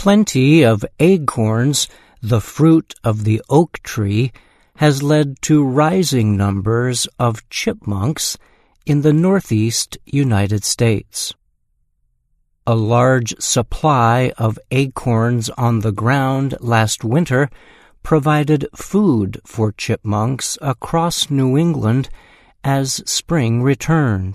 plenty of acorns, the fruit of the oak tree, has led to rising numbers of chipmunks in the northeast United States. A large supply of acorns on the ground last winter provided food for chipmunks across New England as spring returned.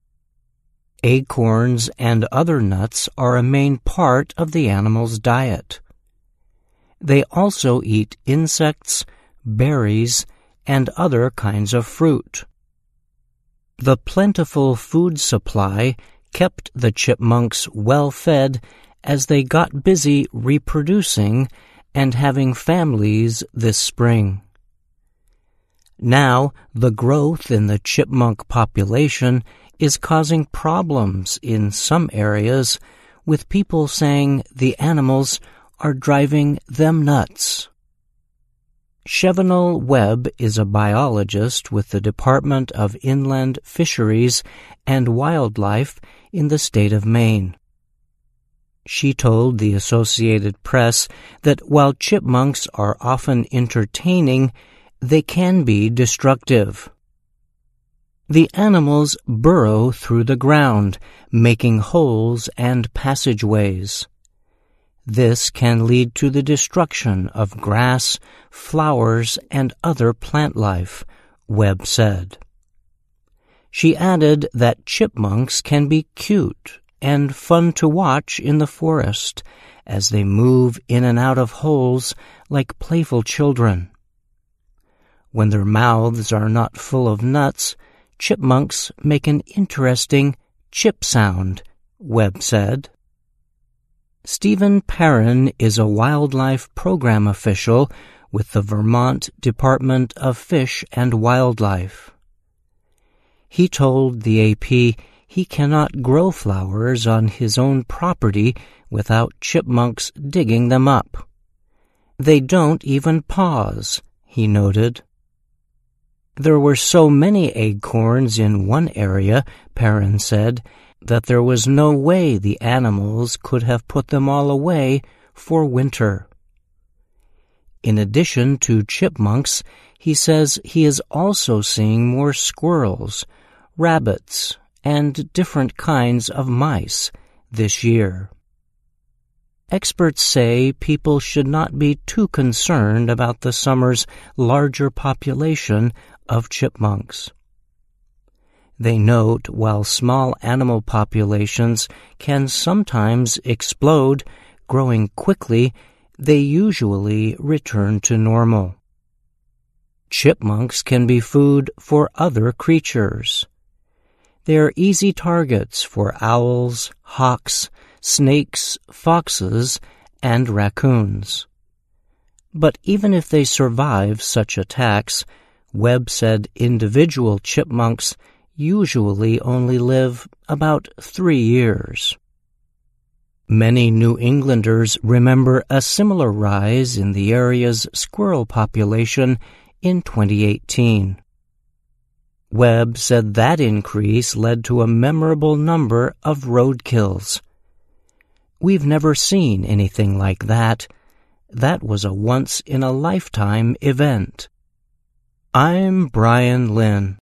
Acorns and other nuts are a main part of the animal's diet. They also eat insects, berries, and other kinds of fruit. The plentiful food supply kept the chipmunks well fed as they got busy reproducing and having families this spring. Now, the growth in the chipmunk population is causing problems in some areas, with people saying the animals are driving them nuts. Chevenel Webb is a biologist with the Department of Inland Fisheries and Wildlife in the state of Maine. She told the Associated Press that while chipmunks are often entertaining, they can be destructive. The animals burrow through the ground, making holes and passageways. This can lead to the destruction of grass, flowers, and other plant life, Webb said. She added that chipmunks can be cute and fun to watch in the forest as they move in and out of holes like playful children. When their mouths are not full of nuts, chipmunks make an interesting chip sound, Webb said. Stephen Perrin is a wildlife program official with the Vermont Department of Fish and Wildlife. He told the AP he cannot grow flowers on his own property without chipmunks digging them up. They don't even pause, he noted. There were so many acorns in one area, Perrin said, that there was no way the animals could have put them all away for winter. In addition to chipmunks, he says he is also seeing more squirrels, rabbits, and different kinds of mice this year. Experts say people should not be too concerned about the summer's larger population of chipmunks. They note while small animal populations can sometimes explode, growing quickly, they usually return to normal. Chipmunks can be food for other creatures. They are easy targets for owls, hawks, snakes, foxes, and raccoons. But even if they survive such attacks, Webb said individual chipmunks usually only live about 3 years. Many New Englanders remember a similar rise in the area's squirrel population in 2018. Webb said that increase led to a memorable number of roadkills. We've never seen anything like that. That was a once-in-a-lifetime event. I'm Brian Lynn.